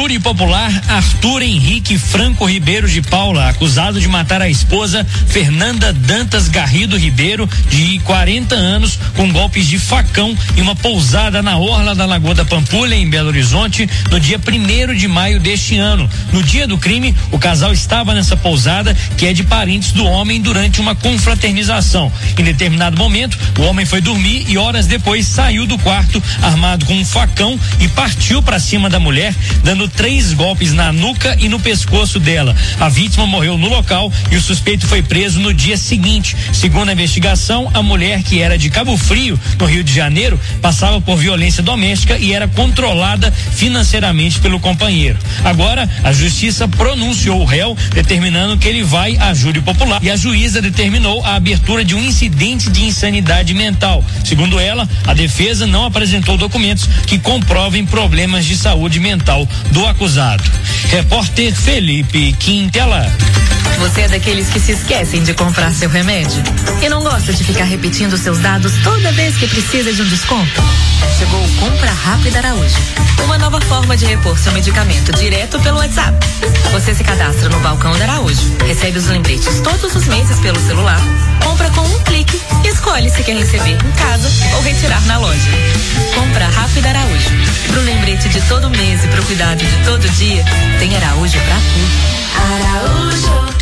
Júri popular Arthur Henrique Franco Ribeiro de Paula, acusado de matar a esposa Fernanda Dantas Garrido Ribeiro, de 40 anos, com golpes de facão em uma pousada na orla da Lagoa da Pampulha, em Belo Horizonte, no dia 1º de maio deste ano. No dia do crime, o casal estava nessa pousada, que é de parentes do homem, durante uma confraternização. Em determinado momento, o homem foi dormir e horas depois saiu do quarto armado com um facão e partiu para cima da mulher, dando 3 golpes na nuca e no pescoço dela. A vítima morreu no local e o suspeito foi preso no dia seguinte. Segundo a investigação, a mulher, que era de Cabo Frio, no Rio de Janeiro, passava por violência doméstica e era controlada financeiramente pelo companheiro. Agora, a justiça pronunciou o réu, determinando que ele vai a júri popular, e a juíza determinou a abertura de um incidente de insanidade mental. Segundo ela, a defesa não apresentou documentos que comprovem problemas de saúde mental do acusado. Repórter Felipe Quintela. Você é daqueles que se esquecem de comprar seu remédio e não gosta de ficar repetindo seus dados toda vez que precisa de um desconto? Chegou o Compra Rápida Araújo, uma nova forma de repor seu medicamento direto pelo WhatsApp. Você se cadastra no balcão da Araújo, recebe os lembretes todos os meses pelo celular, compra com um clique e escolhe se quer receber em casa ou retirar na loja. Compra Rápida Araújo. Pro lembrete de todo mês e pro cuidado de todo dia, tem Araújo pra tudo. Araújo.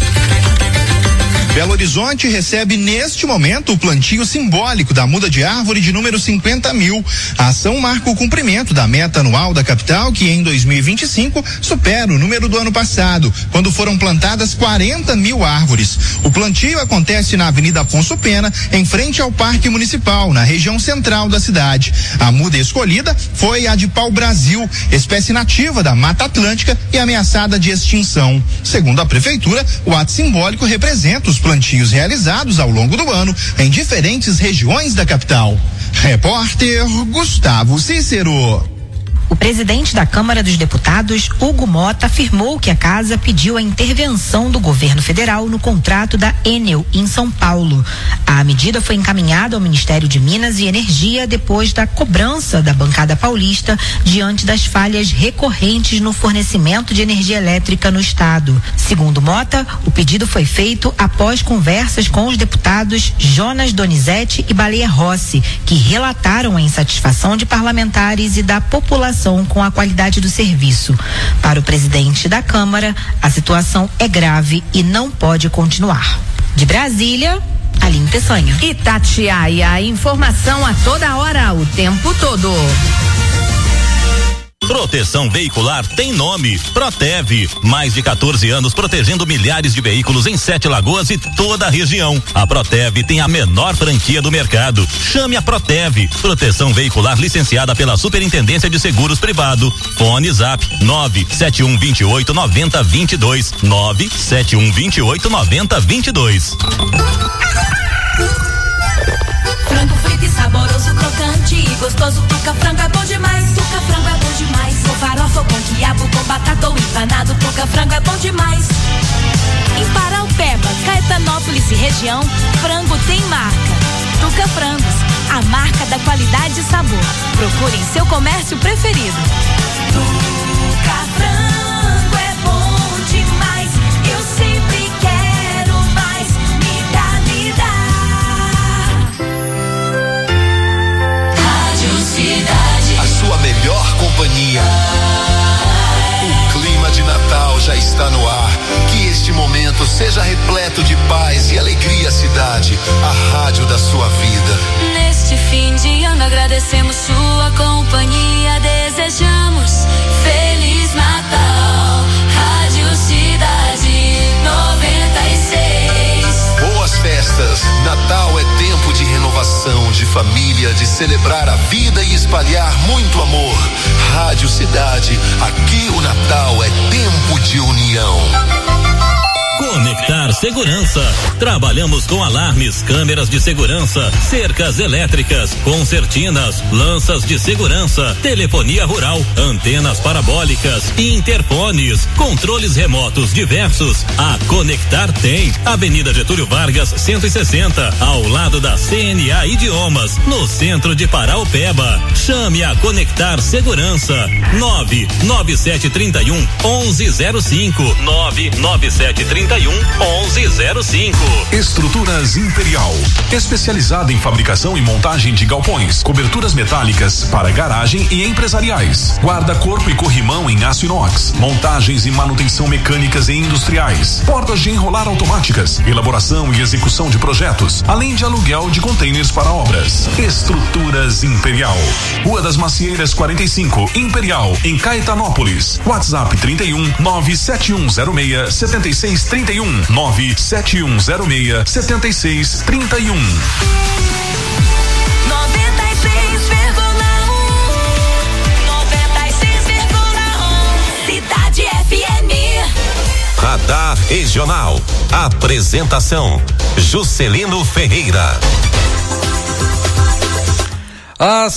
Belo Horizonte recebe neste momento o plantio simbólico da muda de árvore de número 50.000. A ação marca o cumprimento da meta anual da capital, que em 2025 supera o número do ano passado, quando foram plantadas 40.000 árvores. O plantio acontece na Avenida Afonso Pena, em frente ao Parque Municipal, na região central da cidade. A muda escolhida foi a de pau-brasil, espécie nativa da Mata Atlântica e ameaçada de extinção. Segundo a prefeitura, o ato simbólico representa os plantios realizados ao longo do ano em diferentes regiões da capital. Repórter Gustavo Cícero. O presidente da Câmara dos Deputados, Hugo Mota, afirmou que a casa pediu a intervenção do governo federal no contrato da Enel em São Paulo. A medida foi encaminhada ao Ministério de Minas e Energia depois da cobrança da bancada paulista diante das falhas recorrentes no fornecimento de energia elétrica no estado. Segundo Mota, o pedido foi feito após conversas com os deputados Jonas Donizete e Baleia Rossi, que relataram a insatisfação de parlamentares e da população com a qualidade do serviço. Para o presidente da Câmara, a situação é grave e não pode continuar. De Brasília, Aline Peçanha. Itatiaia, informação a toda hora, o tempo todo. Proteção veicular tem nome, Protev. Mais de 14 anos protegendo milhares de veículos em 7 Lagoas e toda a região. A Protev tem a menor franquia do mercado. Chame a Protev. Proteção veicular licenciada pela Superintendência de Seguros Privado. Fone Zap 971289022. 971289022. Frango frito e saboroso, crocante e gostoso. Tuca frango é bom demais. Tuca frango é bom demais. Com farofa ou com quiabo, com batata ou empanado. Tuca frango é bom demais. Em Paraupeba, Caetanópolis e região, frango tem marca. Tuca Frangos, a marca da qualidade e sabor. Procure em seu comércio preferido. Tuca Frango é bom demais. Eu sempre quero mais. Me dá. A sua melhor companhia. O clima de Natal já está no ar. Que este momento seja repleto de paz e alegria à cidade. A rádio da sua vida. Neste fim de ano agradecemos sua companhia. Desejamos Feliz Natal. Rádio Cidade 96. Boas festas. Natal é tempo de renovação, de família, de celebrar a vida e espalhar muito amor. Rádio Cidade, aqui o Natal é tempo de união. Conectar Segurança. Trabalhamos com alarmes, câmeras de segurança, cercas elétricas, concertinas, lanças de segurança, telefonia rural, antenas parabólicas, interfones, controles remotos diversos. A Conectar tem. Avenida Getúlio Vargas, 160, ao lado da CNA Idiomas, no centro de Paraupeba. Chame a Conectar Segurança. 99731 1105. 99731 1105. Estruturas Imperial, especializada em fabricação e montagem de galpões, coberturas metálicas para garagem e empresariais, guarda-corpo e corrimão em aço inox, montagens e manutenção mecânicas e industriais, portas de enrolar automáticas, elaboração e execução de projetos, além de aluguel de containers para obras. Estruturas Imperial, Rua das Macieiras 45, Imperial, em Caetanópolis. WhatsApp 31 97106 7631 97106 7631. 96,1 Cidade FM. Radar Regional. Apresentação: Juscelino Ferreira. Às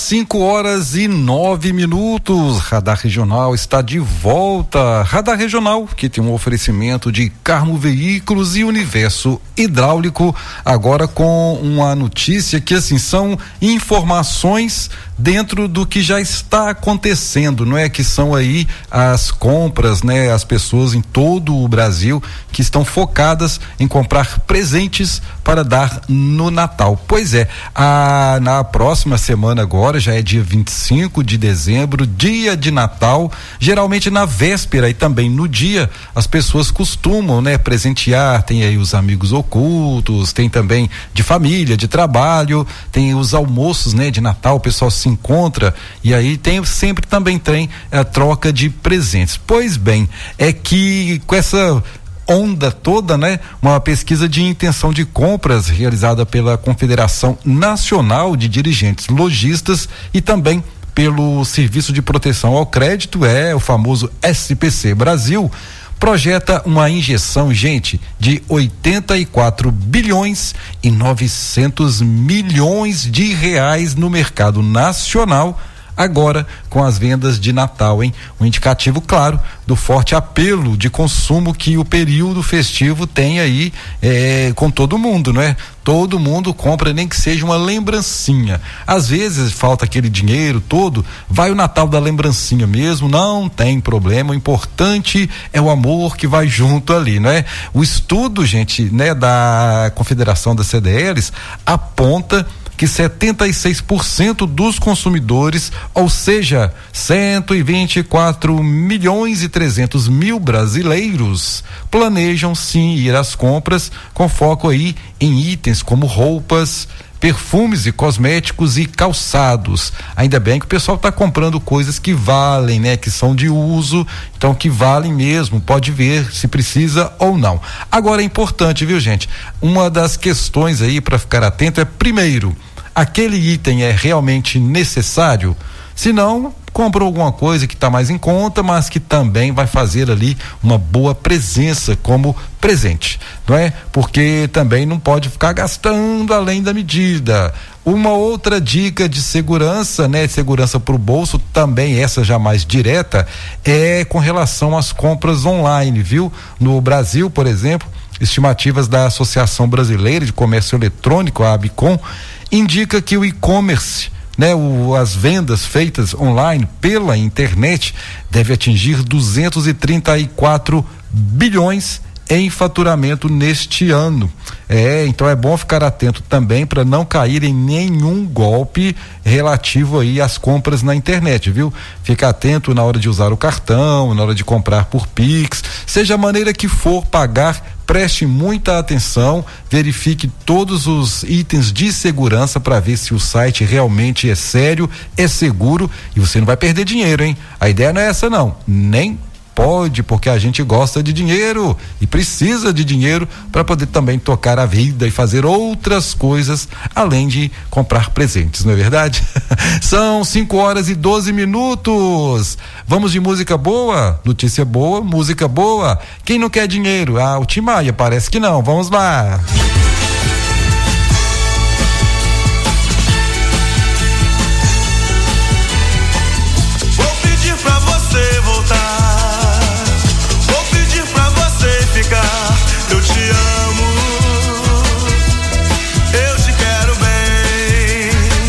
5h09, Radar Regional está de volta. Radar Regional, que tem um oferecimento de Carmo Veículos e Universo Hidráulico, agora com uma notícia que, assim, são informações dentro do que já está acontecendo, não é? Que são aí as compras, né? As pessoas em todo o Brasil que estão focadas em comprar presentes para dar no Natal. Pois é, na próxima semana agora, já é dia 25 de dezembro, dia de Natal, geralmente na véspera e também no dia, as pessoas costumam, né, presentear, tem aí os amigos ocultos, tem também de família, de trabalho, tem os almoços, né, de Natal, o pessoal se encontra e aí sempre também tem a troca de presentes. Pois bem, é que com essa onda toda, né? Uma pesquisa de intenção de compras realizada pela Confederação Nacional de Dirigentes Lojistas e também pelo Serviço de Proteção ao Crédito, o famoso SPC Brasil, projeta uma injeção, gente, de 84 bilhões e 900 milhões de reais no mercado nacional, agora com as vendas de Natal, hein? Um indicativo claro do forte apelo de consumo que o período festivo tem aí com todo mundo, não é? Todo mundo compra, nem que seja uma lembrancinha. Às vezes falta aquele dinheiro todo, vai o Natal da lembrancinha mesmo, não tem problema, o importante é o amor que vai junto ali, não é? O estudo, gente, né, da Confederação das CDLs aponta que 76% dos consumidores, ou seja, 124 milhões e 300 mil brasileiros, planejam sim ir às compras com foco aí em itens como roupas, perfumes e cosméticos e calçados. Ainda bem que o pessoal está comprando coisas que valem, né? Que são de uso, então que valem mesmo, pode ver se precisa ou não. Agora é importante, viu, gente? Uma das questões aí para ficar atento é, primeiro, aquele item é realmente necessário? Se não, comprou alguma coisa que está mais em conta, mas que também vai fazer ali uma boa presença como presente, não é? Porque também não pode ficar gastando além da medida. Uma outra dica de segurança, né? Segurança para o bolso, também essa já mais direta, é com relação às compras online, viu? No Brasil, por exemplo, estimativas da Associação Brasileira de Comércio Eletrônico, a ABICOM, indica que o e-commerce, né, as vendas feitas online pela internet deve atingir 234 bilhões em faturamento neste ano. Então é bom ficar atento também para não cair em nenhum golpe relativo aí às compras na internet, viu? Fica atento na hora de usar o cartão, na hora de comprar por Pix, seja a maneira que for pagar, preste muita atenção, verifique todos os itens de segurança para ver se o site realmente é sério, é seguro e você não vai perder dinheiro, hein? A ideia não é essa não, nem Pode, porque a gente gosta de dinheiro e precisa de dinheiro para poder também tocar a vida e fazer outras coisas além de comprar presentes, não é verdade? São 5h12. Vamos de música boa, notícia boa, música boa. Quem não quer dinheiro? O Tim Maia, parece que não. Vamos lá. Vou pedir pra você voltar, vou pedir pra você ficar. Eu te amo, eu te quero bem.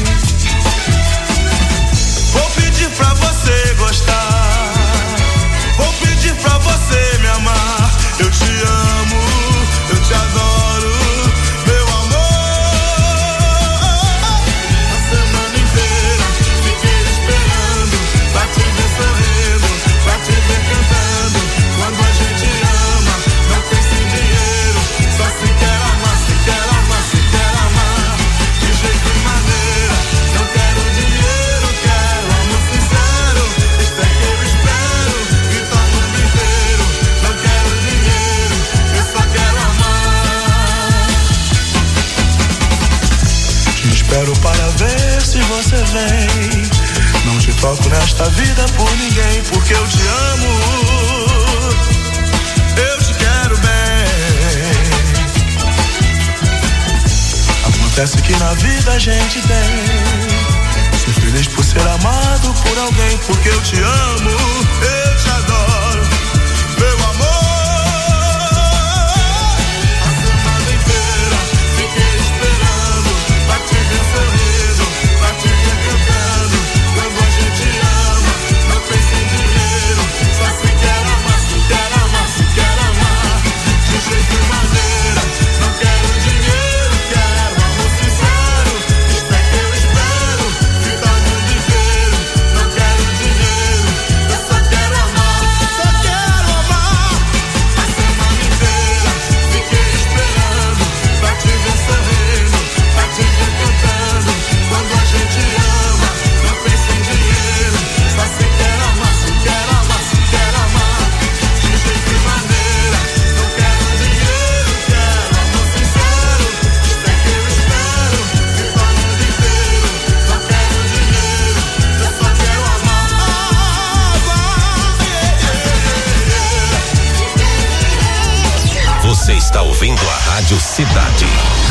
Vou pedir pra você gostar, vou pedir pra você me amar. Eu te amo, eu te adoro, meu amor. A semana inteira fiquei esperando pra te ver sorrindo, pra te ver cantando. Quando a gente ama, não pensa em dinheiro, só se quer amar, se quer amar, se quer amar. De jeito e maneira, não quero dinheiro, quero amor sincero. Isto é que eu espero, e tá o mundo inteiro. Não quero dinheiro, eu só quero amar. Te espero para ver se você vem. Não te toco nesta vida por ninguém, porque eu te amo, eu te quero bem. Acontece que na vida a gente tem ser feliz por ser amado por alguém, porque eu te amo, eu te adoro, meu amor. A semana inteira fiquei esperando pra te ver sorrindo, pra te ver cantando. Quando a gente ama, não pensa em dinheiro, só se quer amar, se quer amar, se quer amar. De jeito e maneira, não quero dinheiro, quero amor sincero. Isto é que eu espero, que tá o mundo inteiro. Não quero dinheiro, eu só quero amar, só quero amar. A semana inteira fiquei esperando pra te ver sorrindo, pra te ver cantando. Quando a gente ama, não pensa em dinheiro, só se quer amar, se quer amar, se quer amar. De jeito e maneira, não quero dinheiro, quero amor sincero. Isto é que eu espero, que tá o mundo inteiro. Não quero dinheiro, eu só quero amar. Você está ouvindo a Rádio Cidade.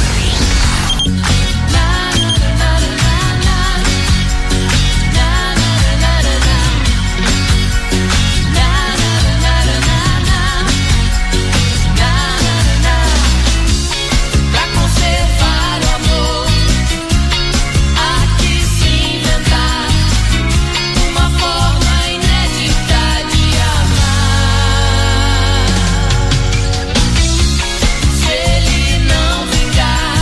Pra conservar o amor, há que se inventar uma forma inédita de amar. Se ele não vingar,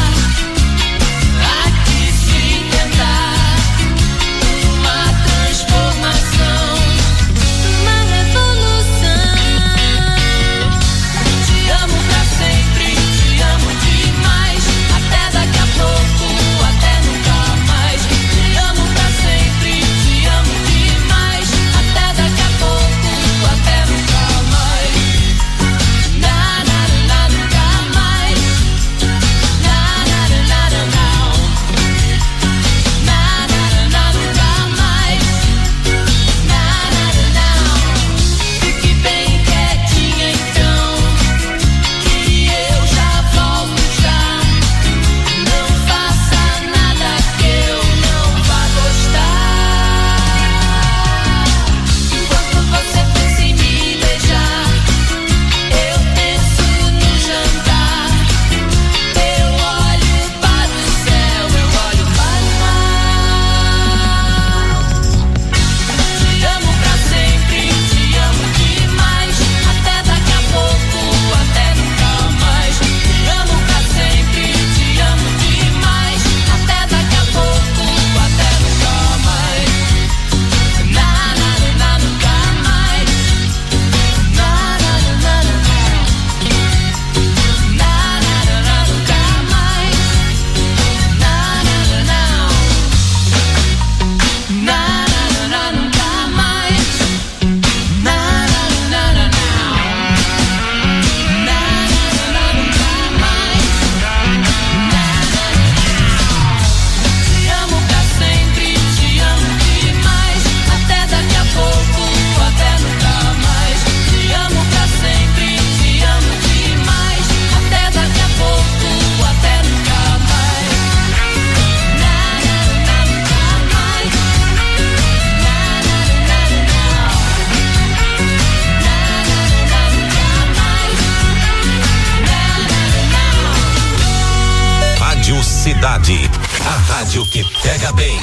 cidade. A rádio que pega bem.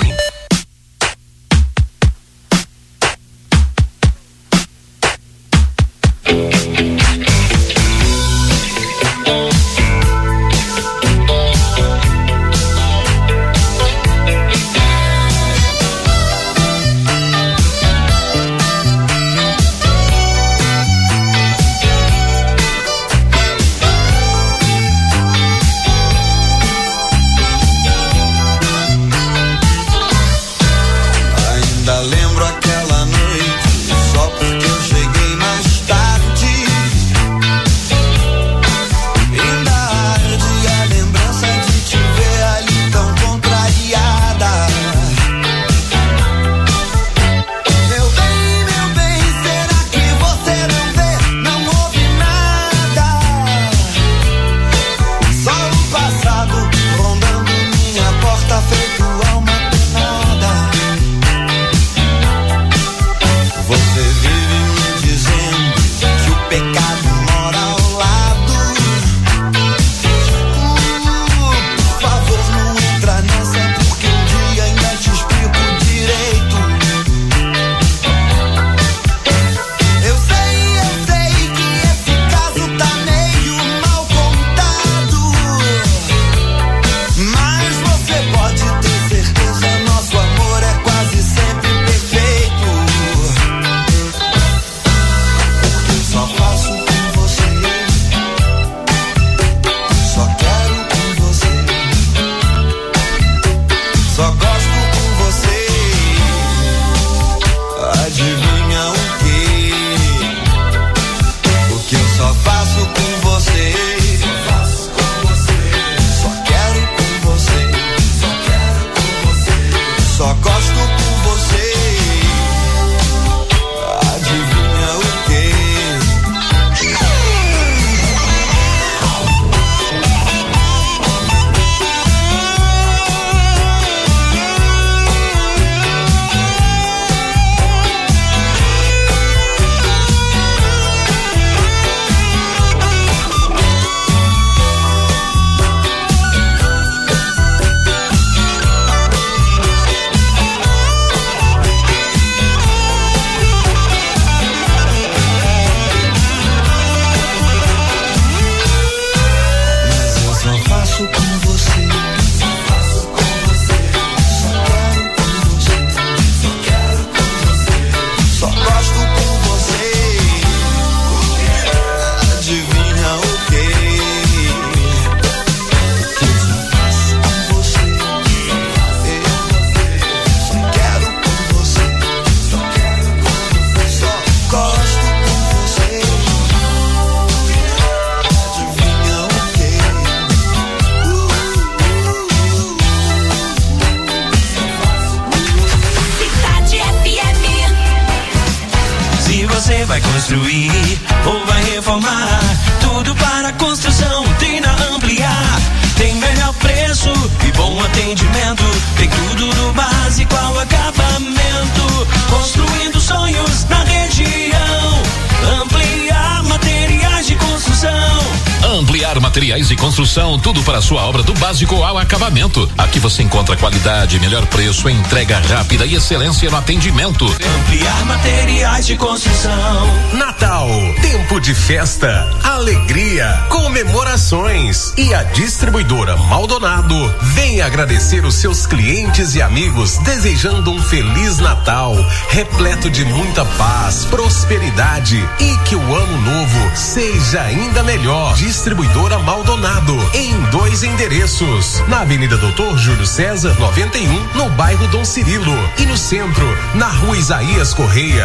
Materiais de construção, tudo para a sua obra do básico ao acabamento. Aqui você encontra qualidade, melhor preço, entrega rápida e excelência no atendimento. Ampliar materiais de construção. Natal, tempo de festa, alegria, comemorações. E a distribuidora Maldonado vem agradecer os seus clientes e amigos, desejando um Feliz Natal, repleto de muita paz, prosperidade e que o ano novo seja ainda melhor. Distribuidora Maldonado, em 2 endereços, na Avenida Doutor Júlio César 91, no bairro Dom Cirilo, e no centro, na Rua Isaías Correia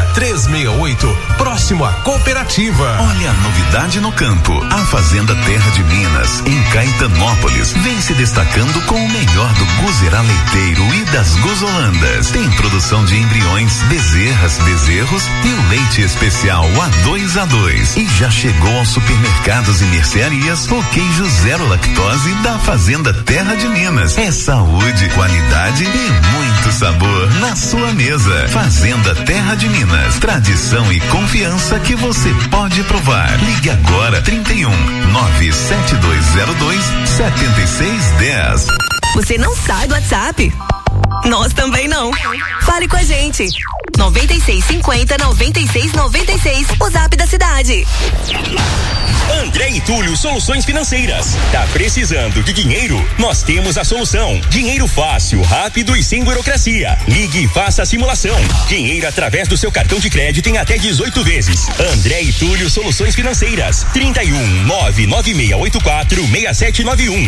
368, próximo à Cooperativa. Olha a novidade no campo. A Fazenda Terra de Minas, em Caetanópolis, vem se destacando com o melhor do guzerá leiteiro e das guzolandas. Tem produção de embriões, bezerras, bezerros e o leite especial A2A2. E já chegou aos supermercados e mercearias o queijo zero lactose da Fazenda Terra de Minas. É saúde, qualidade e muito sabor na sua mesa. Fazenda Terra de Minas, tradição e confiança que você pode provar. Ligue agora 31 97202 7610. Você não sai do WhatsApp? Nós também não. Fale com a gente. 9650-9696, o Zap da cidade. André e Túlio Soluções Financeiras. Tá precisando de dinheiro? Nós temos a solução. Dinheiro fácil, rápido e sem burocracia. Ligue e faça a simulação. Dinheiro através do seu cartão de crédito em até 18 vezes. André e Túlio Soluções Financeiras. 31-99684-6791.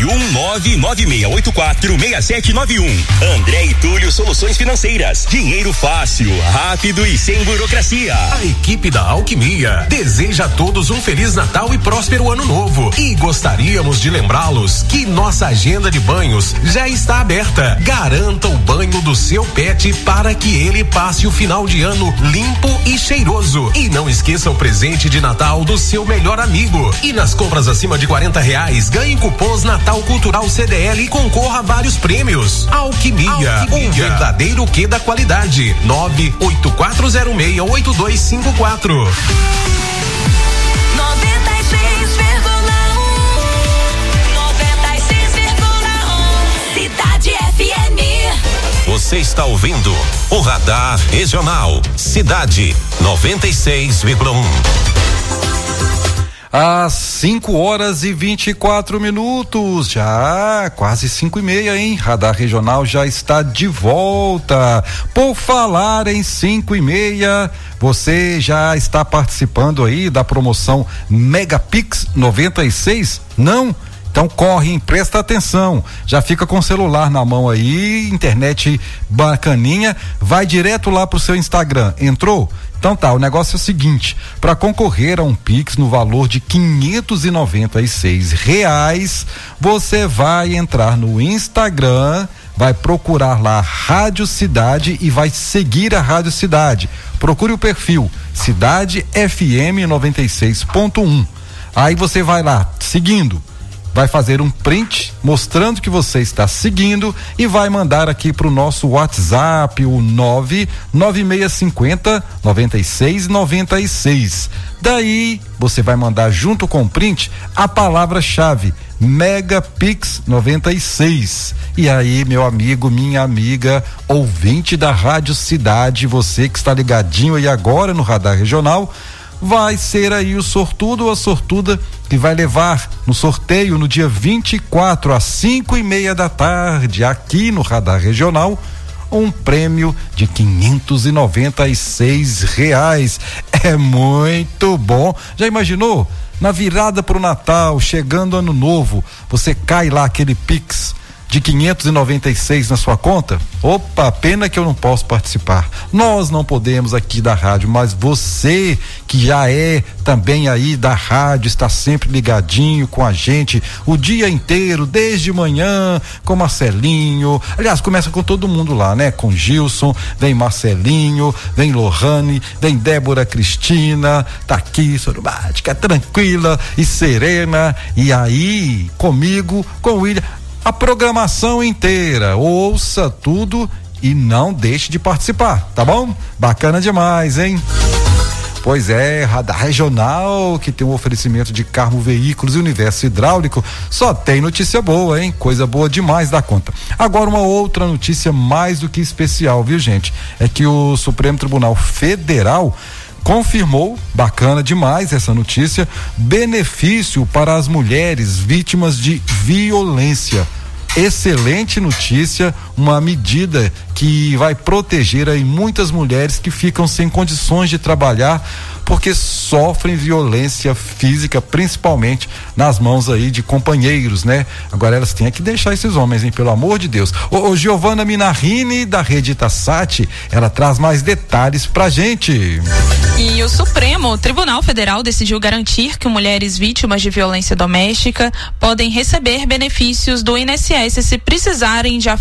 31-99684-6791. André e Túlio Soluções Financeiras. Dinheiro fácil, rápido e sem burocracia. A equipe da Alquimia deseja a todos um Feliz Natal e próspero Ano Novo. E gostaríamos de lembrá-los que nossa agenda de banhos já está aberta. Garanta o banho do seu pet para que ele passe o final de ano limpo e cheiroso. E não esqueça o presente de Natal do seu melhor amigo. E nas compras acima de R$40, ganhe cupons Natal Cultural CDL e concorra a vários prêmios. Alquimia, um verdadeiro quê da qualidade. 984068254. 96,1 Cidade FM. Você está ouvindo o Radar Regional Cidade 96,1. Às 5h24, já quase 5h30, hein? Radar Regional já está de volta. Por falar em 5h30, você já está participando aí da promoção Megapix 96? Não? Então corre, presta atenção, já fica com o celular na mão aí, internet bacaninha, vai direto lá pro seu Instagram, entrou? Então tá, o negócio é o seguinte, para concorrer a um Pix no valor de R$596, você vai entrar no Instagram, vai procurar lá Rádio Cidade e vai seguir a Rádio Cidade. Procure o perfil Cidade FM 96.1. Aí você vai lá, seguindo. Vai fazer um print mostrando que você está seguindo e vai mandar aqui pro nosso WhatsApp, o 99650-9696. Daí você vai mandar junto com o print a palavra-chave Megapix 96. E aí, meu amigo, minha amiga, ouvinte da Rádio Cidade, você que está ligadinho aí agora no Radar Regional, vai ser aí o sortudo ou a sortuda que vai levar no sorteio no dia 24 às 5h30 da tarde aqui no Radar Regional um prêmio de R$596. É muito bom. Já imaginou? Na virada pro Natal, chegando Ano Novo, você cai lá aquele Pix de 596 na sua conta? Opa, pena que eu não posso participar. Nós não podemos aqui da rádio, mas você que já é também aí da rádio, está sempre ligadinho com a gente o dia inteiro, desde manhã, com Marcelinho. Aliás, começa com todo mundo lá, né? Com Gilson, vem Marcelinho, vem Lohane, vem Débora Cristina, tá aqui, sorumática, tranquila e serena. E aí, comigo, com o William, a programação inteira, ouça tudo e não deixe de participar, tá bom? Bacana demais, hein? Pois é, Radar Regional, que tem um oferecimento de Carmo Veículos e Universo Hidráulico, só tem notícia boa, hein? Coisa boa demais da conta. Agora, uma outra notícia mais do que especial, viu, gente? É que o Supremo Tribunal Federal confirmou, bacana demais essa notícia, benefício para as mulheres vítimas de violência. Excelente notícia, uma medida que vai proteger aí muitas mulheres que ficam sem condições de trabalhar porque sofrem violência física, principalmente nas mãos aí de companheiros, né? Agora elas têm que deixar esses homens, hein? Pelo amor de Deus. Ô Giovana Minarrini, da Rede Itassat, ela traz mais detalhes pra gente. E o Supremo Tribunal Federal decidiu garantir que mulheres vítimas de violência doméstica podem receber benefícios do INSS se precisarem de afastamento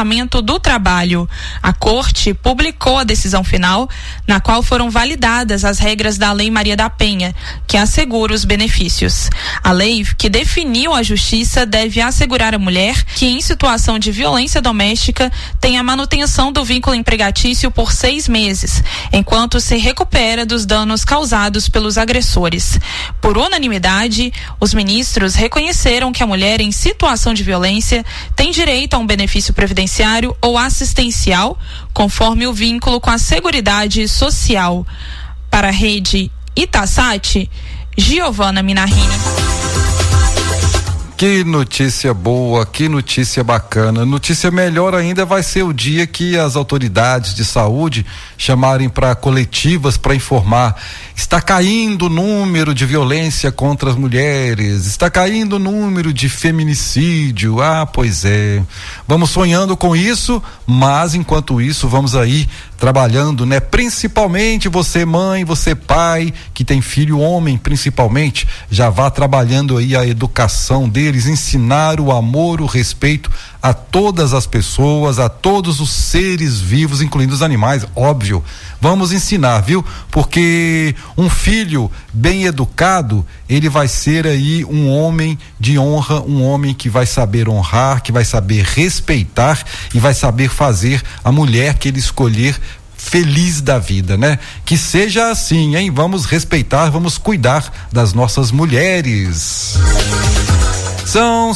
Regulamento do Trabalho. A Corte publicou a decisão final, na qual foram validadas as regras da Lei Maria da Penha, que assegura os benefícios. A lei que definiu a justiça deve assegurar a mulher que, em situação de violência doméstica, tem a manutenção do vínculo empregatício por 6 meses, enquanto se recupera dos danos causados pelos agressores. Por unanimidade, os ministros reconheceram que a mulher em situação de violência tem direito a um benefício previdenciário ou assistencial, conforme o vínculo com a Seguridade Social. Para a rede Itasat, Giovana Minarrini. Que notícia boa, que notícia bacana. Notícia melhor ainda vai ser o dia que as autoridades de saúde chamarem para coletivas para informar. Está caindo o número de violência contra as mulheres, está caindo o número de feminicídio. Ah, pois é. Vamos sonhando com isso, mas enquanto isso vamos aí trabalhando, né? Principalmente você mãe, você pai, que tem filho homem principalmente, já vá trabalhando aí a educação deles, ensinar o amor, o respeito a todas as pessoas, a todos os seres vivos, incluindo os animais, óbvio. Vamos ensinar, viu? Porque um filho bem educado, ele vai ser aí um homem de honra, um homem que vai saber honrar, que vai saber respeitar e vai saber fazer a mulher que ele escolher feliz da vida, né? Que seja assim, hein? Vamos respeitar, vamos cuidar das nossas mulheres. São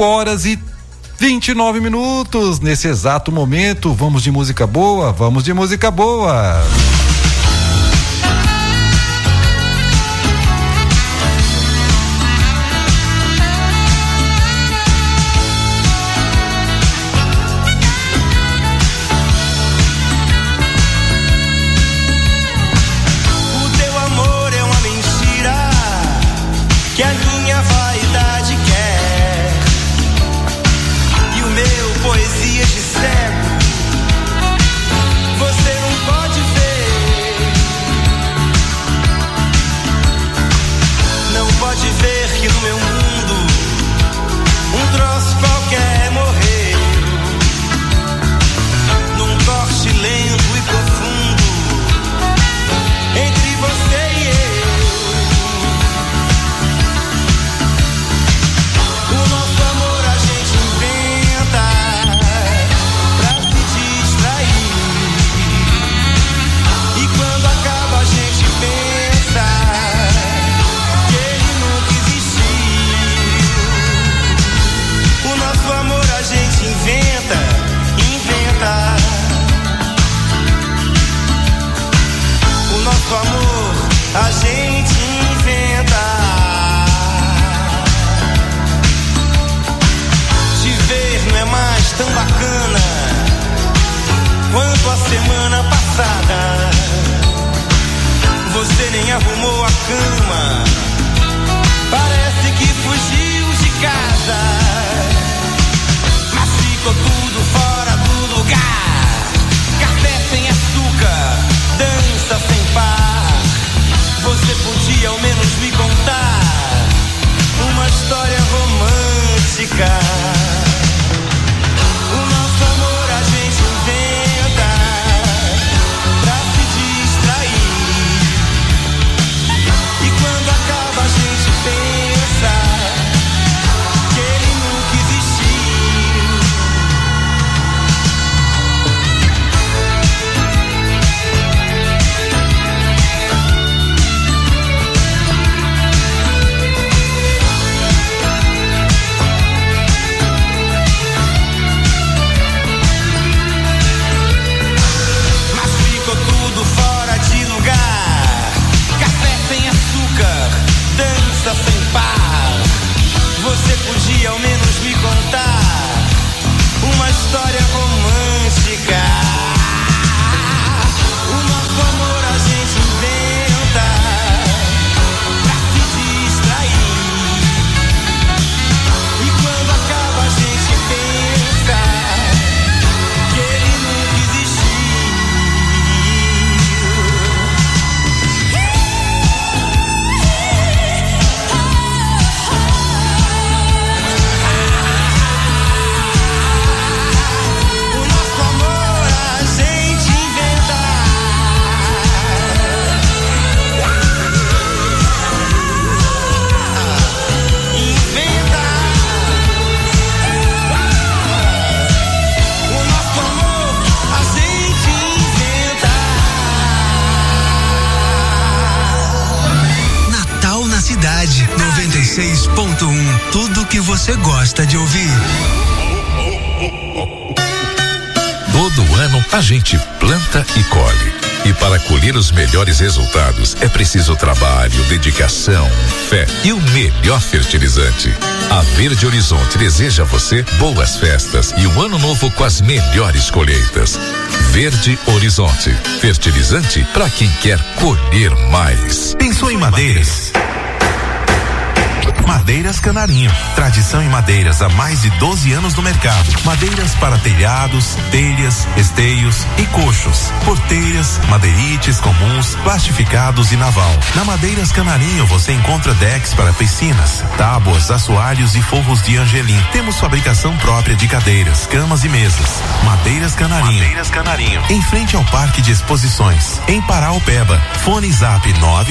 5h29. Nesse exato momento, vamos de música boa, vamos de música boa. Poesias de cego, você não pode ver. cidade. 96.1. Tudo que você gosta de ouvir. Todo ano a gente planta e colhe. E para colher os melhores resultados é preciso trabalho, dedicação, fé e o melhor fertilizante. A Verde Horizonte deseja a você boas festas e um ano novo com as melhores colheitas. Verde Horizonte, fertilizante para quem quer colher mais. Pensou em madeiras? Madeiras Canarinho. Tradição em madeiras há mais de 12 anos no mercado. Madeiras para telhados, telhas, esteios e coxos. Porteiras, madeirites comuns, plastificados e naval. Na Madeiras Canarinho você encontra decks para piscinas, tábuas, assoalhos e forros de angelim. Temos fabricação própria de cadeiras, camas e mesas. Madeiras Canarinho. Madeiras Canarinho. Em frente ao Parque de Exposições, em Paraopeba. Fone Zap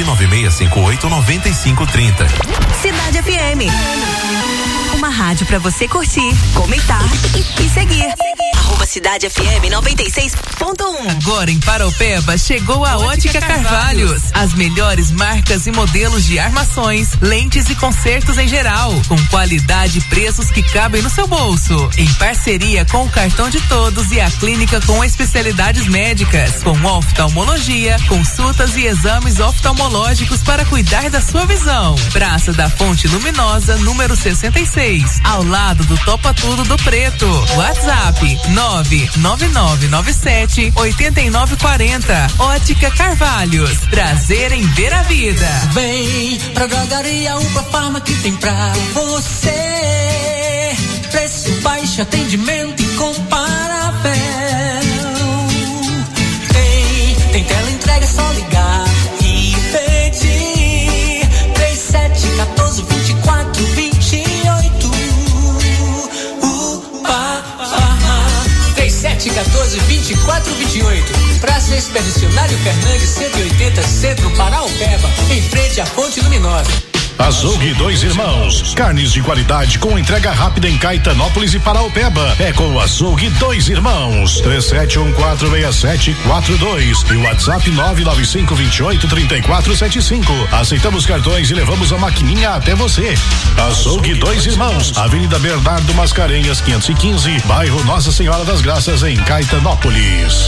996589530. Cidade FM. Uma rádio pra você curtir, comentar e seguir. Cidade FM 96.1. Agora em Paraopeba chegou a Ótica Carvalhos. As melhores marcas e modelos de armações, lentes e consertos em geral, com qualidade e preços que cabem no seu bolso. Em parceria com o Cartão de Todos e a Clínica com especialidades médicas, com oftalmologia, consultas e exames oftalmológicos para cuidar da sua visão. Praça da Fonte Luminosa, número 66, ao lado do Topa Tudo do Preto. WhatsApp 99997-8940. Ótica Carvalhos. Prazer em ver a vida. Vem pra Drogaria Upa Farma que tem pra você. Preço baixo, atendimento incomparável. Tem tela entrega, é só ligar e pedir. 3714-2428. 3714-2428. Praça Expedicionário Fernandes 180, Centro Paraopeba, em frente à Fonte Luminosa. Açougue Dois Irmãos. Carnes de qualidade com entrega rápida em Caetanópolis e Paraopeba. É com o Açougue Dois Irmãos. 3714-6742 e o WhatsApp 99528-3475. Aceitamos cartões e levamos a maquininha até você. Açougue Dois Irmãos. Avenida Bernardo Mascarenhas 515, bairro Nossa Senhora das Graças, em Caetanópolis.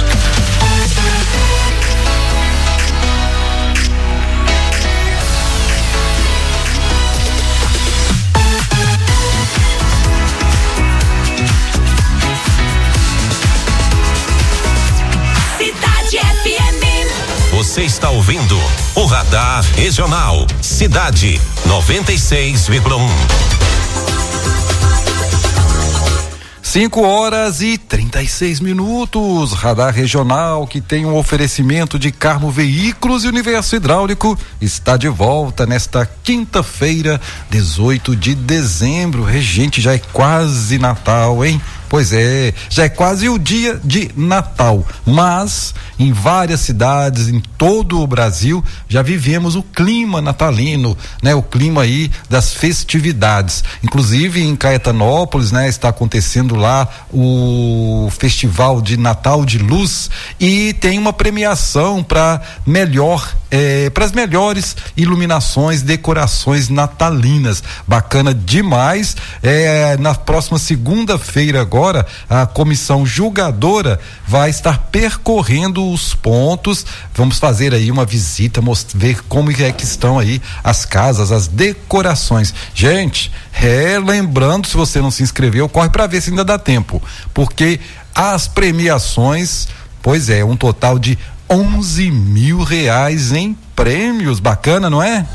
Você está ouvindo o Radar Regional Cidade 96,1. 5h36. Radar Regional, que tem um oferecimento de Carmo Veículos e Universo Hidráulico, está de volta nesta quinta-feira, 18 de dezembro. Gente, já é quase Natal, hein? Pois é, já é quase o dia de Natal, mas em várias cidades, em todo o Brasil, já vivemos o clima natalino, né? O clima aí das festividades. Inclusive em Caetanópolis, né? Está acontecendo lá o Festival de Natal de Luz e tem uma premiação para as melhores iluminações, decorações natalinas. Bacana demais. Na próxima segunda-feira agora, a comissão julgadora vai estar percorrendo os pontos. Vamos fazer aí uma visita, ver como é que estão aí as casas, as decorações. Gente, lembrando, se você não se inscreveu, corre para ver se ainda dá tempo, porque as premiações, pois é, um total de R$11 mil em prêmios. Bacana, não é?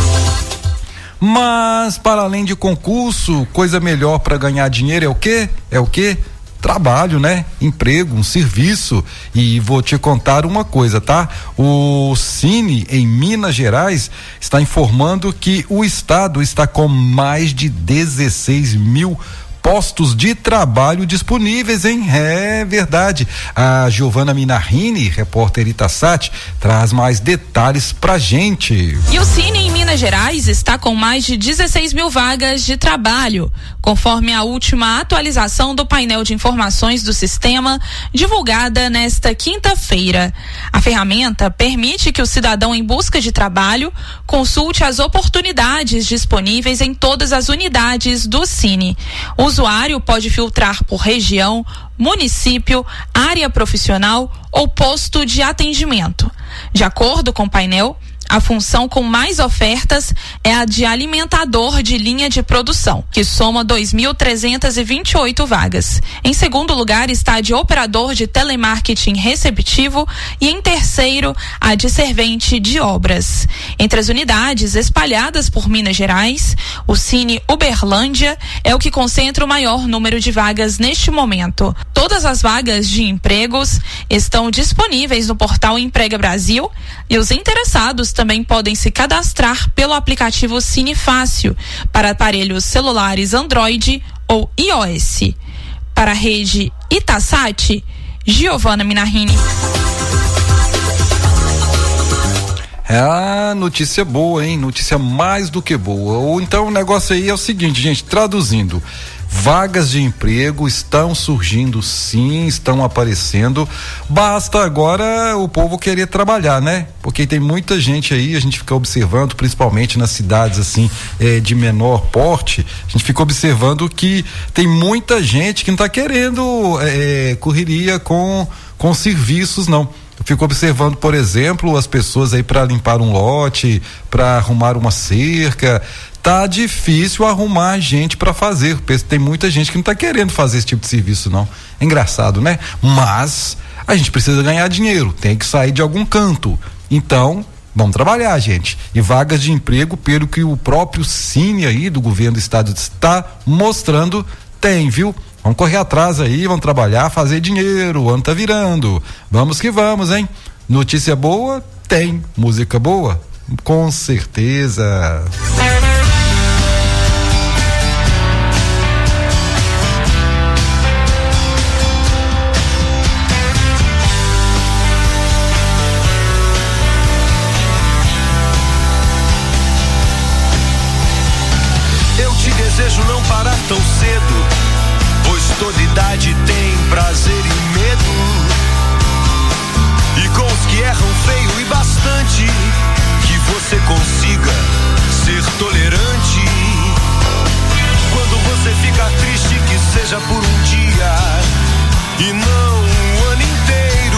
Mas para além de concurso, coisa melhor para ganhar dinheiro é o quê? Trabalho, né? Emprego, um serviço. E vou te contar uma coisa, tá? O Cine, em Minas Gerais, está informando que o estado está com mais de 16 mil postos de trabalho disponíveis, hein? É verdade. A Giovana Minarrini, repórter Itasat, traz mais detalhes pra gente. E o Cine em Minas Minas Gerais está com mais de 16 mil vagas de trabalho, conforme a última atualização do painel de informações do sistema, divulgada nesta quinta-feira. A ferramenta permite que o cidadão em busca de trabalho consulte as oportunidades disponíveis em todas as unidades do Cine. O usuário pode filtrar por região, município, área profissional ou posto de atendimento. De acordo com o painel, a função com mais ofertas é a de alimentador de linha de produção, que soma 2.328 vagas. Em segundo lugar está a de operador de telemarketing receptivo e em terceiro a de servente de obras. Entre as unidades espalhadas por Minas Gerais, o Cine Uberlândia é o que concentra o maior número de vagas neste momento. Todas as vagas de empregos estão disponíveis no portal Emprega Brasil e os interessados também podem se cadastrar pelo aplicativo Cine Fácil para aparelhos celulares Android ou iOS. Para a rede Itasat, Giovana Minarrini. É, notícia boa, hein? Notícia mais do que boa. Ou então o negócio aí é o seguinte, gente, traduzindo. Vagas de emprego estão surgindo, sim, estão aparecendo. Basta agora o povo querer trabalhar, né? Porque tem muita gente aí, a gente fica observando, principalmente nas cidades assim, de menor porte, a gente fica observando que tem muita gente que não está querendo correria com serviços, não. Eu fico observando, por exemplo, as pessoas aí para limpar um lote, para arrumar uma cerca. Tá difícil arrumar gente para fazer. Tem muita gente que não tá querendo fazer esse tipo de serviço, não. É engraçado, né? Mas a gente precisa ganhar dinheiro, tem que sair de algum canto. Então, vamos trabalhar, gente. E vagas de emprego, pelo que o próprio Cine aí do governo do estado está mostrando, tem, viu? Vamos correr atrás aí, vamos trabalhar, fazer dinheiro, o ano tá virando. Vamos que vamos, hein? Notícia boa, tem. Música boa? Com certeza. Desejo não parar tão cedo, pois toda idade tem prazer e medo. E com os que erram feio e bastante, que você consiga ser tolerante. Quando você fica triste, que seja por um dia e não um ano inteiro.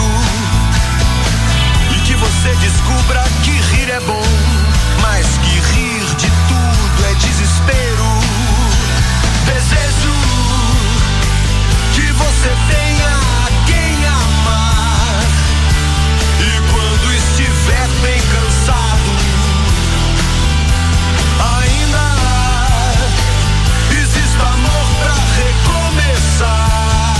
E que você descubra que rir é bom, mas que rir de tudo é desespero. Desejo que você tenha quem amar, e quando estiver bem cansado, ainda existe amor pra recomeçar,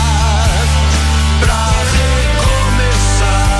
pra recomeçar.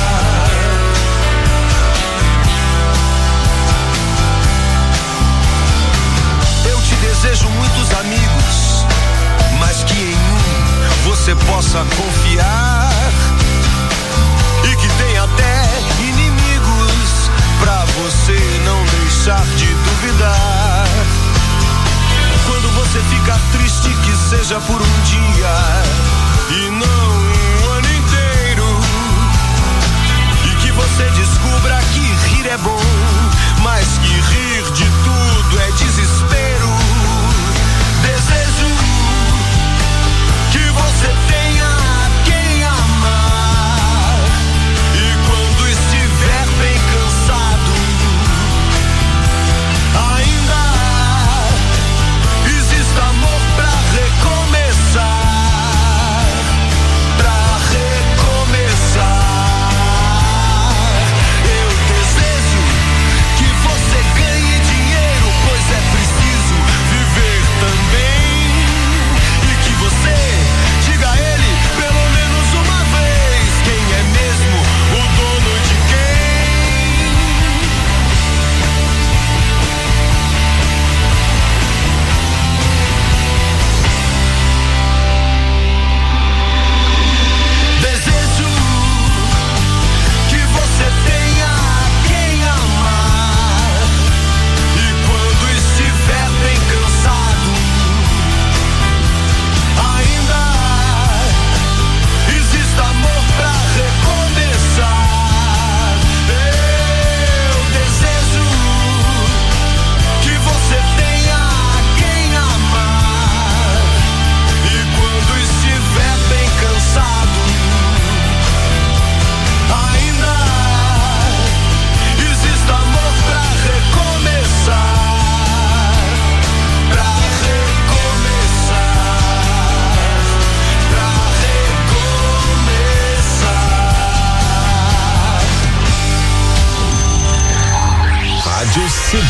Eu te desejo muitos amigos, mas que em um você possa confiar, e que tenha até inimigos pra você não deixar de duvidar. Quando você fica triste, que seja por um dia e não um ano inteiro. E que você descubra que rir é bom, mas que rir de tudo é desespero. Desejo que você tenha quem amar, e quando estiver bem cansado, ainda existe amor pra recomeçar, pra recomeçar. Eu desejo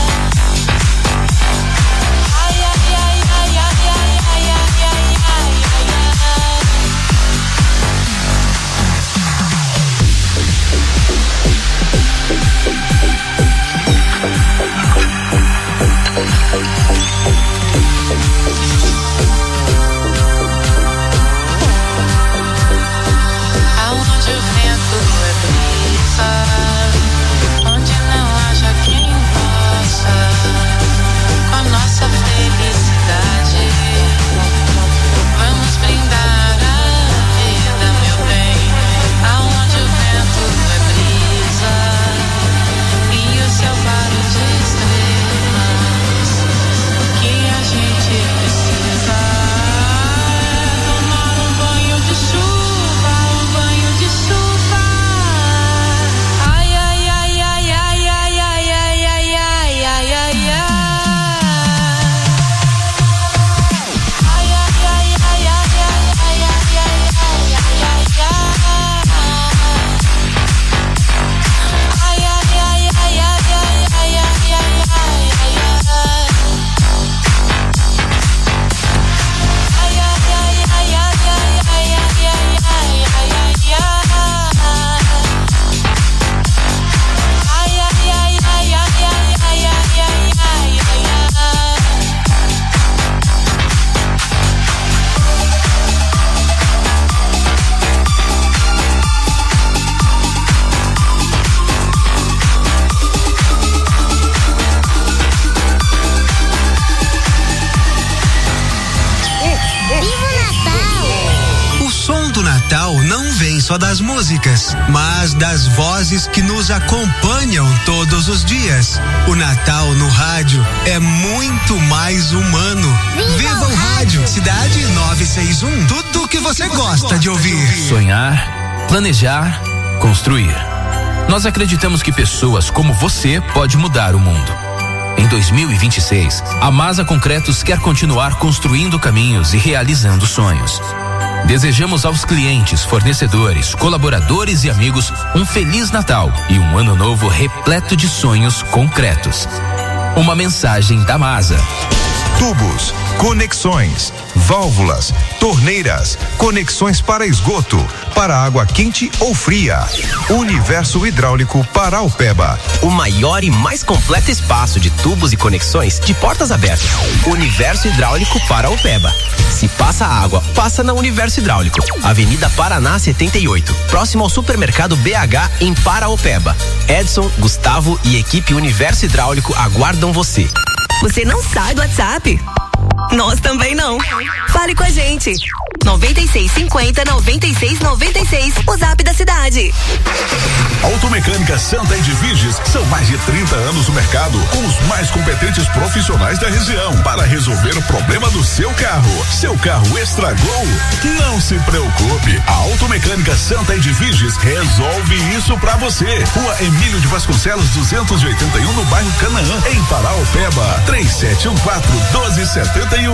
Só das músicas, mas das vozes que nos acompanham todos os dias. O Natal no rádio é muito mais humano. Viva o rádio! Cidade 961. Tudo o que você gosta de ouvir. Sonhar, planejar, construir. Nós acreditamos que pessoas como você pode mudar o mundo. Em 2026, a Masa Concretos quer continuar construindo caminhos e realizando sonhos. Desejamos aos clientes, fornecedores, colaboradores e amigos um Feliz Natal e um ano novo repleto de sonhos concretos. Uma mensagem da Masa. Tubos, conexões, válvulas, torneiras, conexões para esgoto, para água quente ou fria. Universo Hidráulico Paraupeba. O maior e mais completo espaço de tubos e conexões de portas abertas. Universo Hidráulico Paraupeba. Se passa água, passa na Universo Hidráulico. Avenida Paraná 78, próximo ao supermercado BH em Paraupeba. Edson, Gustavo e equipe Universo Hidráulico aguardam você. Você não sai do WhatsApp? Nós também não. Fale com a gente. 9650-9696. O Zap da cidade. Automecânica Santa Edviges são mais de 30 anos no mercado, com os mais competentes profissionais da região para resolver o problema do seu carro. Seu carro estragou? Não se preocupe. A Automecânica Santa Edviges resolve isso pra você. Rua Emílio de Vasconcelos 281 no bairro Canaã, em Paraopeba. 3714-1271.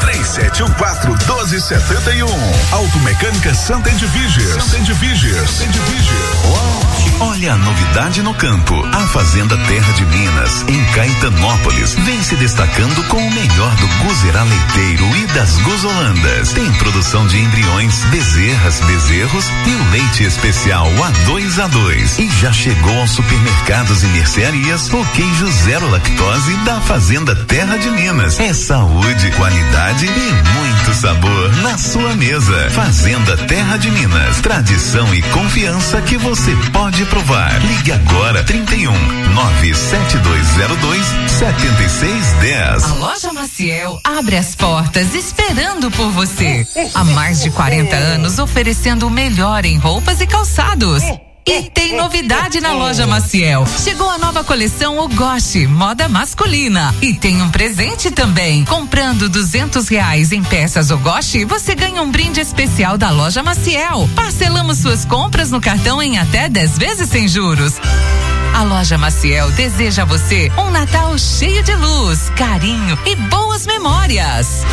3714-1271. Automecânica Santa Edviges. Santa Edviges. Olha a novidade no campo. A Fazenda Terra de Minas, em Caetanópolis, vem se destacando com o melhor do guzerá leiteiro e das gozolandas. Tem produção de embriões, bezerras, bezerros e o leite especial A2A2. E já chegou aos supermercados e mercearias o queijo zero lactose da Fazenda Terra de Minas. É saúde, qualidade e muito sabor na sua mesa. Fazenda Terra de Minas, tradição e confiança que você pode provar. Ligue agora 31 97202 7610. A Loja Maciel abre as portas esperando por você. Há mais de 40 anos oferecendo o melhor em roupas e calçados. E tem novidade na Loja Maciel. Chegou a nova coleção Ogoshi, moda masculina. E tem um presente também. Comprando R$200 em peças Ogoshi, você ganha um brinde especial da Loja Maciel. Parcelamos suas compras no cartão em até 10 vezes sem juros. A Loja Maciel deseja a você um Natal cheio de luz, carinho e boas memórias.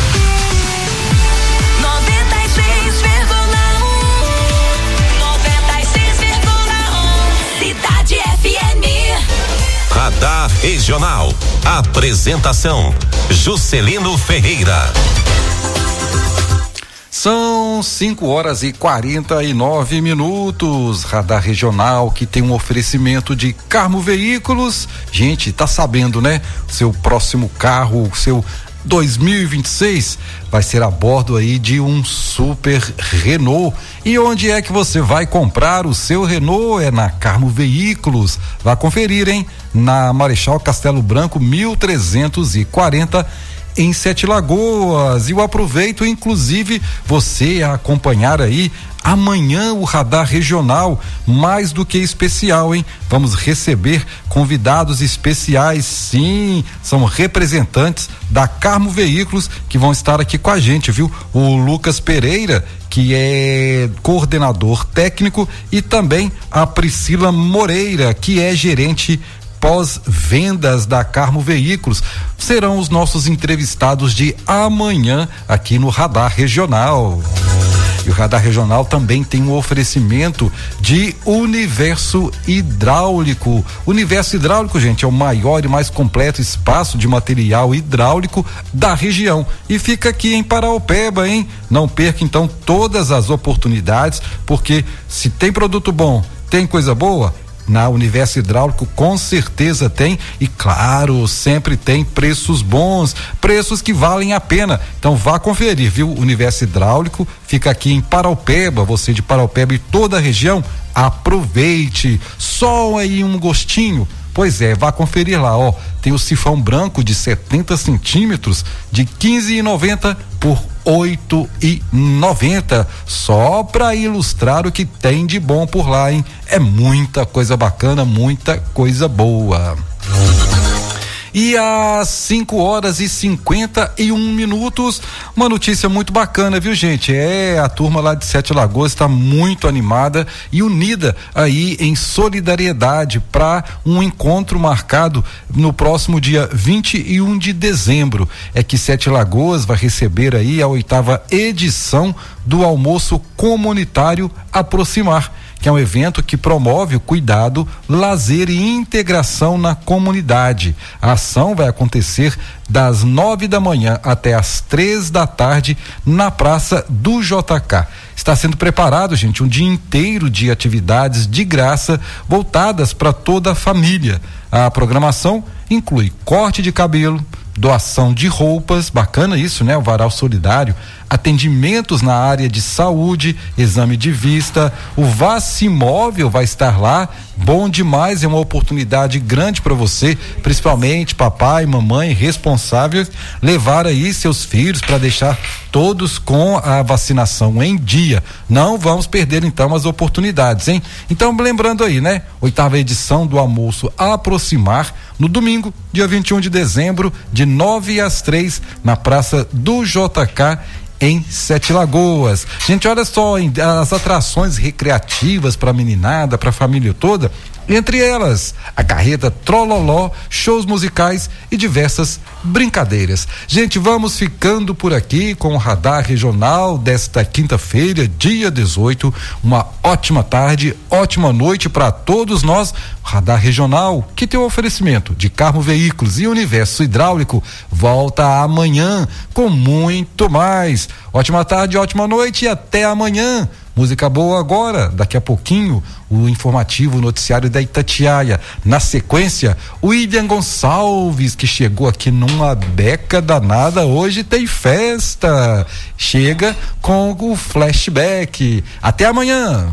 96,1 Cidade FM. Radar Regional. Apresentação: Juscelino Ferreira. São 5h49. Radar Regional, que tem um oferecimento de Carmo Veículos. Gente, tá sabendo, né? Seu próximo carro, seu 2026 vai ser a bordo aí de um super Renault. E onde é que você vai comprar o seu Renault? É na Carmo Veículos. Vá conferir, hein? Na Marechal Castelo Branco 1340, em Sete Lagoas. E eu aproveito, inclusive, você a acompanhar aí amanhã o Radar Regional, mais do que especial, hein? Vamos receber convidados especiais, sim, são representantes da Carmo Veículos que vão estar aqui com a gente, viu? O Lucas Pereira, que é coordenador técnico, e também a Priscila Moreira, que é gerente pós-vendas da Carmo Veículos. Serão os nossos entrevistados de amanhã aqui no Radar Regional. E o Radar Regional também tem um oferecimento de Universo Hidráulico. Universo Hidráulico, gente, é o maior e mais completo espaço de material hidráulico da região. E fica aqui em Paraopeba, hein? Não perca então todas as oportunidades, porque se tem produto bom, tem coisa boa, na Universo Hidráulico com certeza tem, e claro, sempre tem preços bons, preços que valem a pena. Então vá conferir, viu? Universo Hidráulico fica aqui em Paraopeba. Você de Paraopeba e toda a região, aproveite. Só aí um gostinho. Pois é, vá conferir lá, ó. Tem o sifão branco de 70 centímetros de 15,90 por 8,90, só para ilustrar o que tem de bom por lá, hein? É muita coisa bacana, muita coisa boa. E às 5h51, uma notícia muito bacana, viu, gente? A turma lá de Sete Lagoas está muito animada e unida aí em solidariedade para um encontro marcado no próximo dia 21 de dezembro. É que Sete Lagoas vai receber aí a 8ª edição do Almoço Comunitário Aproximar, que é um evento que promove o cuidado, lazer e integração na comunidade. A ação vai acontecer das 9 da manhã até as 3 da tarde na Praça do JK. Está sendo preparado, gente, um dia inteiro de atividades de graça voltadas para toda a família. A programação inclui corte de cabelo, doação de roupas, bacana isso, né? O Varal Solidário, atendimentos na área de saúde, exame de vista, o Vacimóvel vai estar lá, bom demais, é uma oportunidade grande para você, principalmente papai, mamãe, responsáveis, levar aí seus filhos para deixar todos com a vacinação em dia. Não vamos perder então as oportunidades, hein? Então, lembrando aí, né? 8ª edição do almoço Aproximar, no domingo, dia 21 de dezembro, de 9 às 3, na Praça do JK, em Sete Lagoas. Gente, olha só, as atrações recreativas para a meninada, para a família toda, entre elas a carreta Trololó, shows musicais e diversas brincadeiras. Gente, vamos ficando por aqui com o Radar Regional desta quinta-feira, dia 18. Uma ótima tarde, ótima noite para todos nós. Radar Regional, que tem o oferecimento de Carmo Veículos e Universo Hidráulico, volta amanhã com muito mais. Ótima tarde, ótima noite e até amanhã. Música boa agora, daqui a pouquinho, o informativo noticiário da Itatiaia. Na sequência, o William Gonçalves, que chegou aqui numa beca danada, hoje tem festa. Chega com o flashback. Até amanhã.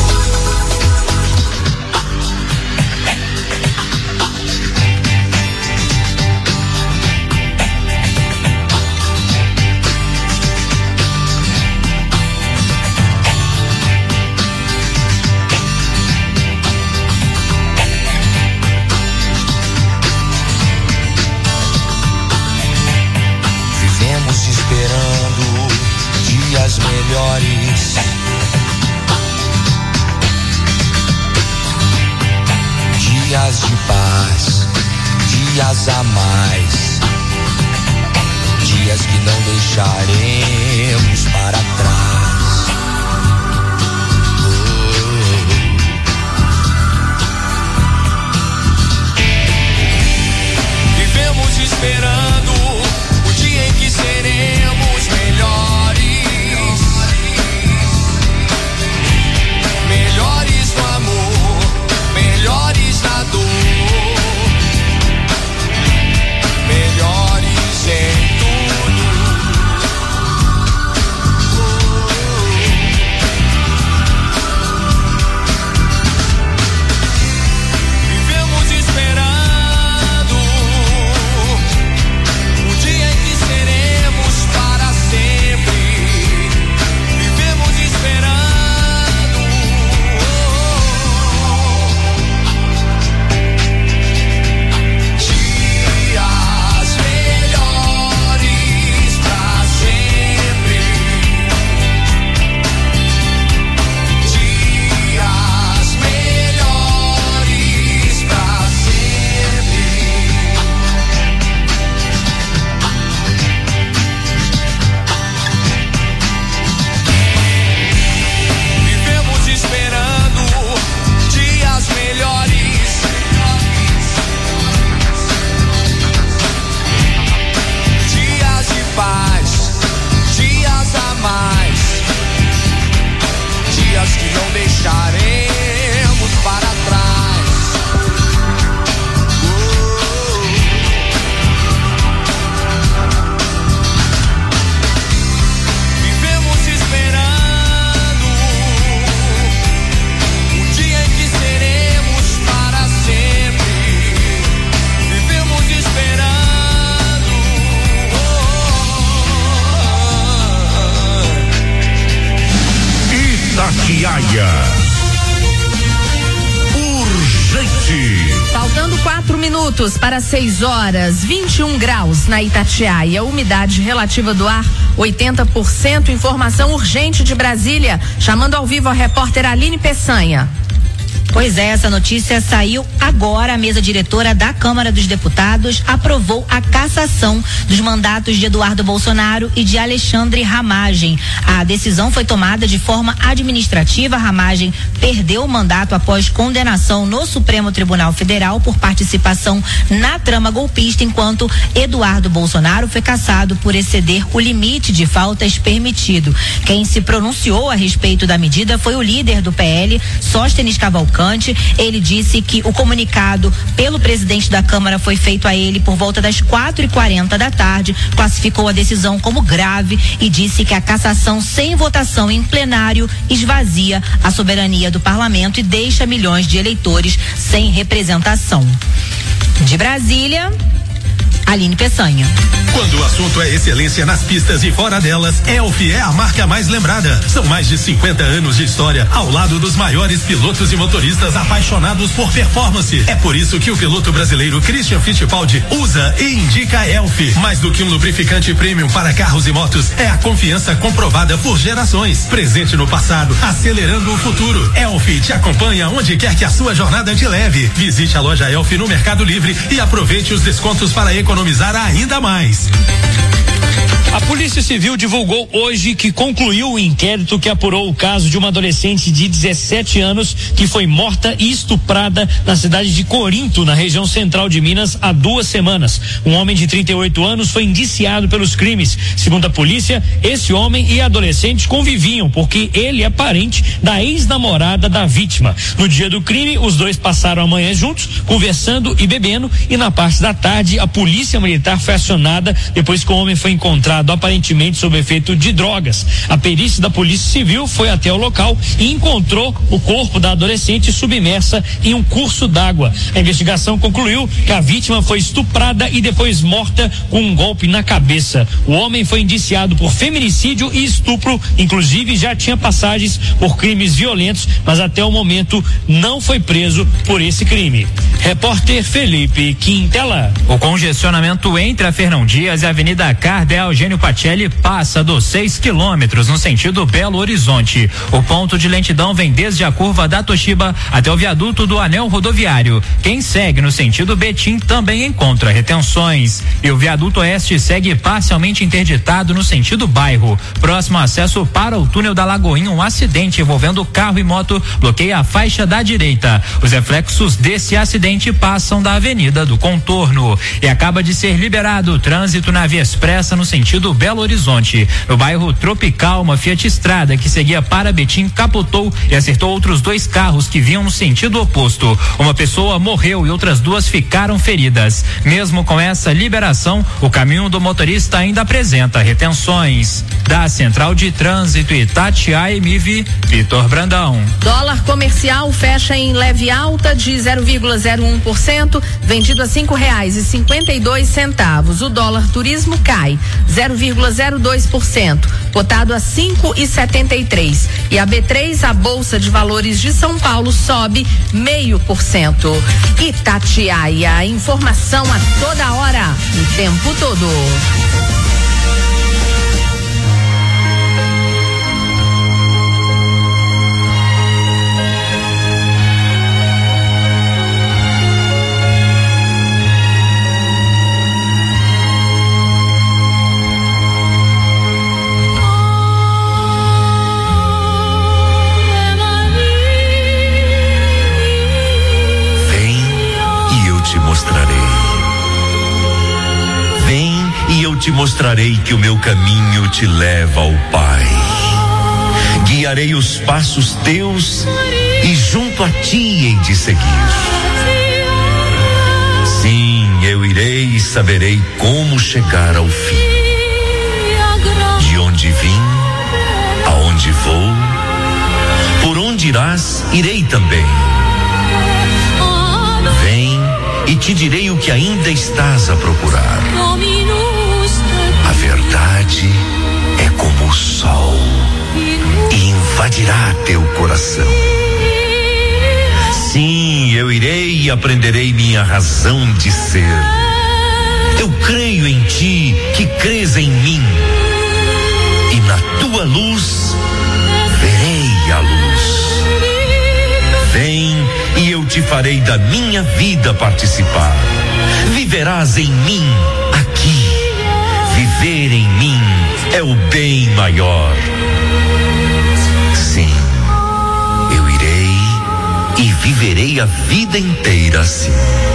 Dias melhores, dias de paz, dias a mais, dias que não deixaremos para trás. Vivemos esperando o dia em que seremos melhores. Melhores no amor, melhores na dor, melhores em tudo. Vivemos esperando o dia em que seremos para sempre. Vivemos esperando que não deixaremos para trás. Vivemos esperando o dia em que seremos para sempre. Vivemos esperando Itatiaia. Urgente. Faltando 4 minutos para 6 horas, 21 graus na Itatiaia. Umidade relativa do ar 80%. Informação urgente de Brasília. Chamando ao vivo a repórter Aline Peçanha. Pois é, essa notícia saiu agora. A mesa diretora da Câmara dos Deputados aprovou a cassação dos mandatos de Eduardo Bolsonaro e de Alexandre Ramagem. A decisão foi tomada de forma administrativa. Ramagem perdeu o mandato após condenação no Supremo Tribunal Federal por participação na trama golpista, enquanto Eduardo Bolsonaro foi cassado por exceder o limite de faltas permitido. Quem se pronunciou a respeito da medida foi o líder do PL, Sóstenes Cavalcante, traficante. Ele disse que o comunicado pelo presidente da Câmara foi feito a ele por volta das 4h40 da tarde, classificou a decisão como grave e disse que a cassação sem votação em plenário esvazia a soberania do parlamento e deixa milhões de eleitores sem representação. De Brasília, Aline Peçanha. Quando o assunto é excelência nas pistas e fora delas, Elf é a marca mais lembrada. São mais de 50 anos de história ao lado dos maiores pilotos e motoristas apaixonados por performance. É por isso que o piloto brasileiro Christian Fittipaldi usa e indica Elf. Mais do que um lubrificante premium para carros e motos, é a confiança comprovada por gerações. Presente no passado, acelerando o futuro. Elf te acompanha onde quer que a sua jornada te leve. Visite a loja Elf no Mercado Livre e aproveite os descontos para economizar ainda mais. A Polícia Civil divulgou hoje que concluiu o inquérito que apurou o caso de uma adolescente de 17 anos que foi morta e estuprada na cidade de Corinto, na região central de Minas, há 2 semanas. Um homem de 38 anos foi indiciado pelos crimes. Segundo a polícia, esse homem e a adolescente conviviam porque ele é parente da ex-namorada da vítima. No dia do crime, os dois passaram a manhã juntos, conversando e bebendo, e na parte da tarde a polícia militar foi acionada depois que o homem foi encontrado aparentemente sob efeito de drogas. A perícia da Polícia Civil foi até o local e encontrou o corpo da adolescente submersa em um curso d'água. A investigação concluiu que a vítima foi estuprada e depois morta com um golpe na cabeça. O homem foi indiciado por feminicídio e estupro, inclusive já tinha passagens por crimes violentos, mas até o momento não foi preso por esse crime. Repórter Felipe Quintela. O congestionamento entre a Fernão Dias e a Avenida Cardel Eugênio Pacelli passa dos 6 quilômetros no sentido Belo Horizonte. O ponto de lentidão vem desde a curva da Toshiba até o viaduto do Anel Rodoviário. Quem segue no sentido Betim também encontra retenções. E o viaduto oeste segue parcialmente interditado no sentido bairro. Próximo acesso para o túnel da Lagoinha, um acidente envolvendo carro e moto bloqueia a faixa da direita. Os reflexos desse acidente passam da Avenida do Contorno. E acaba de ser liberado o trânsito na Via Expressa no sentido Belo Horizonte. No bairro Tropical, uma Fiat Strada que seguia para Betim capotou e acertou outros 2 carros que vinham no sentido oposto. Uma pessoa morreu e outras 2 ficaram feridas. Mesmo com essa liberação, o caminho do motorista ainda apresenta retenções. Da Central de Trânsito Itatiaia e MIV, Vitor Brandão. Dólar comercial fecha em leve alta de 0,01%, vendido a R$5,52. O dólar turismo cai 0,02%, cotado a 5,73. E a B3, a Bolsa de Valores de São Paulo, sobe 0,5%. Itatiaia, informação a toda hora, o tempo todo. Te mostrarei que o meu caminho te leva ao Pai. Guiarei os passos teus e junto a ti hei de seguir. Sim, eu irei e saberei como chegar ao fim. De onde vim, aonde vou, por onde irás, irei também. Vem e te direi o que ainda estás a procurar. A verdade é como o sol e invadirá teu coração. Sim, eu irei e aprenderei minha razão de ser. Eu creio em ti, que crês em mim, e na tua luz verei a luz. Vem e eu te farei da minha vida participar. Viverás em mim aqui. Viver em mim é o bem maior. Sim, eu irei e viverei a vida inteira assim.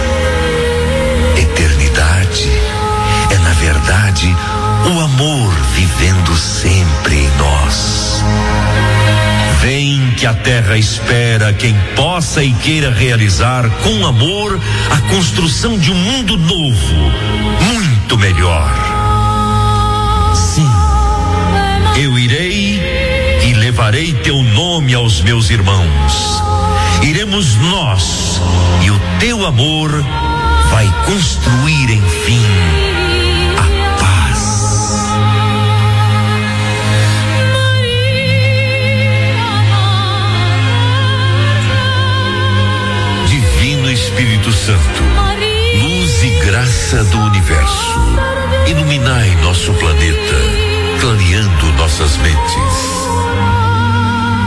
Eternidade é, na verdade, o amor vivendo sempre em nós. Vem que a terra espera quem possa e queira realizar com amor a construção de um mundo novo, muito melhor. Sim, eu irei e levarei teu nome aos meus irmãos. Iremos nós e o teu amor vai construir, enfim, a paz. Divino Espírito Santo, luz e graça do universo, iluminai nosso planeta, clareando nossas mentes.